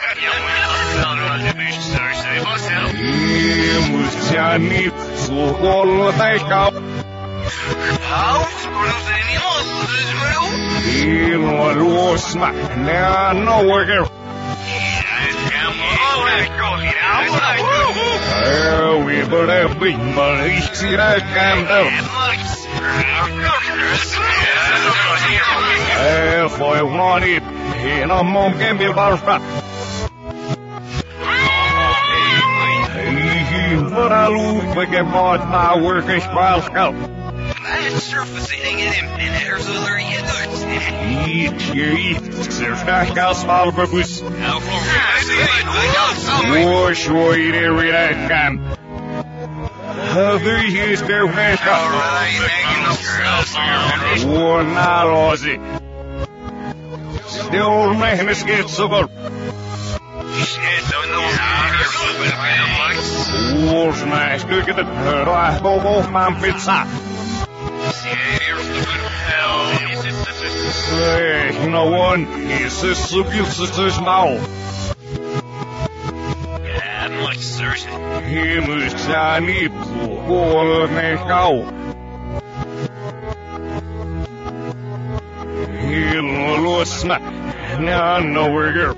Imusiani suhol taikau. Ilma luosma, neano worker. We believe in Malaysia candle. If I want it, in a moment can be barfa. But I look like a bought my working spell scout. Surfacing in him, and there's other idiots. There's not a small purpose. Wash away the red camp. Other years there went up. War not lousy. Still man is get so good. War's nice. Look at the turtle. I go off my pizza. No one is a substitute now. I'm like Cersei. He must need to hold me out. He'll lose me. Now, no, we're here.